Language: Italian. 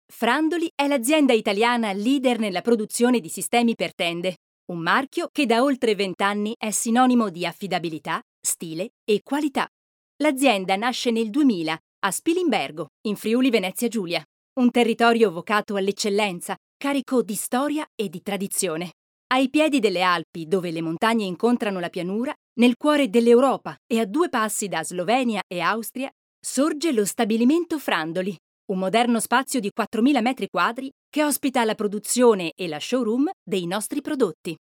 Frandoli è l'azienda italiana leader nella produzione di sistemi per tende, un marchio che da oltre 20 anni è sinonimo di affidabilità, stile e qualità. L'azienda nasce nel 2000 a Spilimbergo, in Friuli Venezia Giulia, un territorio vocato all'eccellenza, carico di storia e di tradizione. Ai piedi delle Alpi, dove le montagne incontrano la pianura, nel cuore dell'Europa e a 2 passi da Slovenia e Austria, sorge lo stabilimento Frandoli, un moderno spazio di 4.000 metri quadri che ospita la produzione e la showroom dei nostri prodotti.